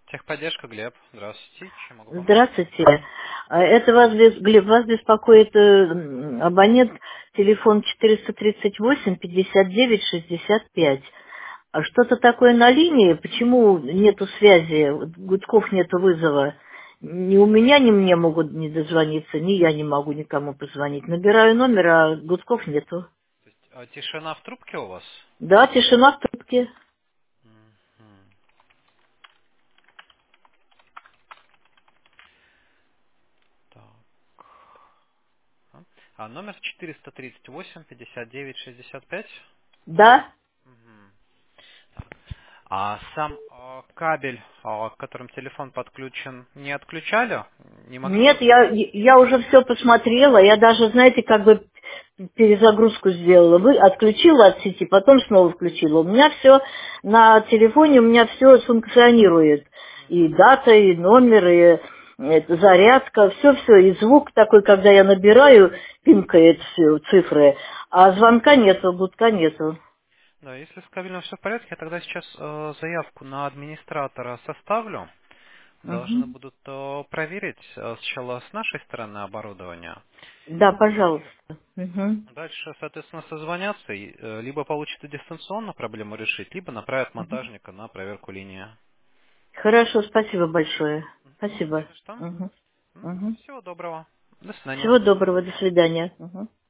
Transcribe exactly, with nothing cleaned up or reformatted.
Техподдержка, Глеб. Здравствуйте. Чем могу помочь? Здравствуйте. А, Это вас, бес- Глеб, вас беспокоит э, м, абонент, телефон четыреста тридцать восемь пятьдесят девять шестьдесят пять. А что-то такое на линии? Почему нету связи, вот гудков нету вызова? Ни у меня, ни мне могут не дозвониться, ни я не могу никому позвонить. Набираю номер, а гудков нету. То есть, а, тишина в трубке у вас? Да, тишина в трубке. Мгм. Так. А А номер четыреста тридцать восемь пятьдесят девять шестьдесят пять? Да? Мгм. А сам а, кабель, а, к которым телефон подключен, не отключали? Не могли Нет, бы... я, я уже все посмотрела, я даже, знаете, как бы перезагрузку сделала. Вы отключила от сети, потом снова включила. У меня все на телефоне, у меня все функционирует. И Мгм. дата, и номер, и это, зарядка, все-все. И звук такой, когда я набираю, пинкает все цифры. А звонка нету, гудка нету. Да, если с кабелем все в порядке, я тогда сейчас э, заявку на администратора составлю. Должны Мгм. будут э, проверить э, сначала с нашей стороны оборудование. Да, И пожалуйста. Мгм. дальше, соответственно, созвонятся, и, э, либо получат и дистанционно проблему решить, либо направят Мгм. монтажника на проверку линии. Хорошо, спасибо большое. Не Спасибо. за что. Мгм. М, Мгм. Всего доброго. До свидания. Всего доброго, до свидания. Мгм.